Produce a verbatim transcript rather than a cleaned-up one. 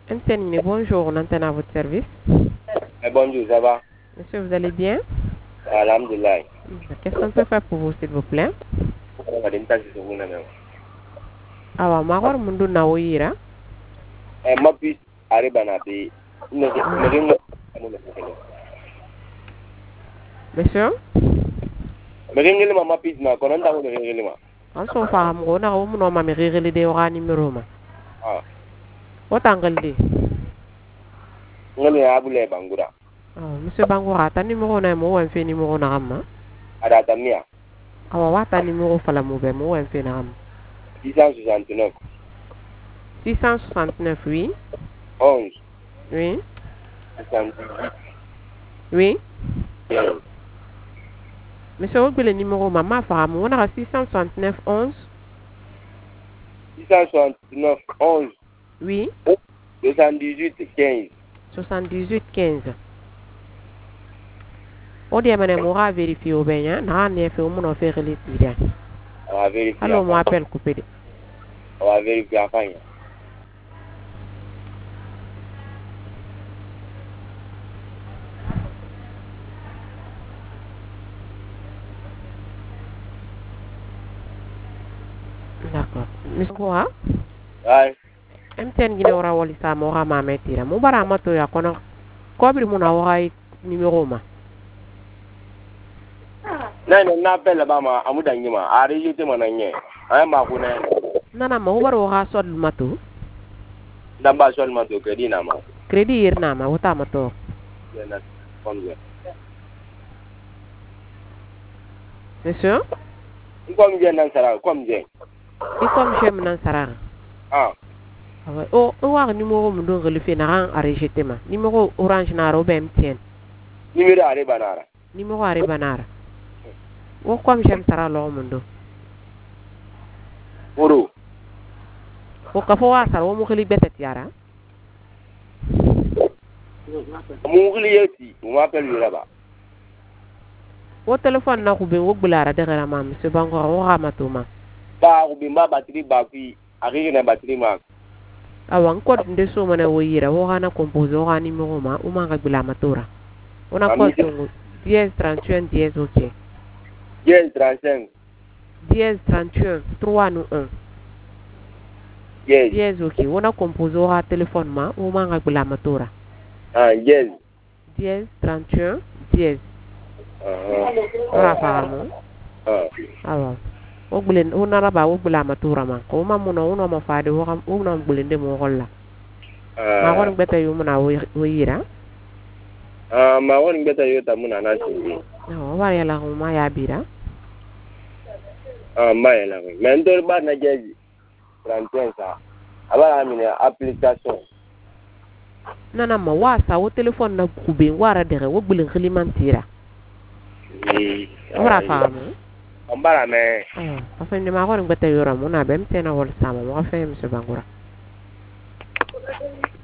M T N, bonjour, on antenne à votre service. Eh, bonjour, ça va? Monsieur, vous allez bien? Alhamdulillah. Qu'est-ce qu'on peut faire pour vous, s'il vous plaît? On va dire que c'est vous même. Awa, magor mundu na woyira. Eh, ma puce arrive à naber. Ne ne Monsieur? Merengele ma puce na kono nda ko merengele ma. Also faham ko na ko muno ma merengele de wa numero ma. Ah. O tangal di. Ngale abule bangura. Oh, monsieur Bangura, ta numéro na mo wan fe numéro na gamma. Ada tamia. Awa wa ta numéro fala mo be mo wan fe na gamma. six cent soixante-neuf. six cent soixante-neuf, oui. onze. Oui. soixante-dix-huit. Oui. quinze. Monsieur, vous le numéro maman faham on a six cent soixante-neuf onze. six cent soixante-neuf onze. Oui. soixante-dix-huit quinze. soixante-dix-huit quinze. O dia mane mo ra vérifier au benya na ne fe o mo no faire les tirs. On va vérifier. Alors moi appelle coupé. On va vérifier après. D'accord. Monsieur quoi? Ouais. M T N gine ora wali sa mo ra ma metira. Mo bara mato ya kono. Ko bi mo na wa numéro ma. Na na appelle là-bas ma amuda nyima. Ari yete mananye. Ay ma ko na. Nana mo baro ha sod mato. Damba sol ma to kedi na ma. Crédit yer na ma wota mato. Yana konwe. Monsieur? Comme je nan sara, comme je. I comme je m'nan sarara. Ah. O o wa numéro mo do relevé na ran arrêté ma. Numéro orange na ro be M T N. Numéro are banara. Numéro are banara. O comme j'aime sara lo mo do. Oro. O ka fo wa sara o mo khali betet yara. Mon clienti, on m'appelle là-bas. O téléphone na ko be o bulara de gara ma monsieur Bangor o ha matuma. Ba ko bimba batterie ba fi ari na batterie ma. Awan ko de so mana wo yira wo hana compose o hani mo ma o ma ga bula matura. Ona ko to dix trente-et un dix OK. dix trente-cinq. dix trente-et un trois nou un. Yes. dix OK. Ona compose o ha téléphone ma o ma ga bula matura. Ah, yes. dix trente-et un dix. Ah. Ora famo. Ah. Awa. O bulen o na raba o bula matura ma. Ko ma mo no no ma faade o kam o na bulen de mo holla. Ma Ah. won beta yu muna wo yira. Ah, ma won beta yo ta muna na sindi. No wa ya la ma ya bira. Ah, ma ya la. Mais ndor ba na jeji. trente et un ça. Aba amine application. Nana ma wa sa o téléphone na kube wara dere wo bulen khlimantira. Oui. Ora famo. On bara mais. Ah, afa ni ma ko beta yora mo na bem tena wol sama mo fa monsieur Bangura.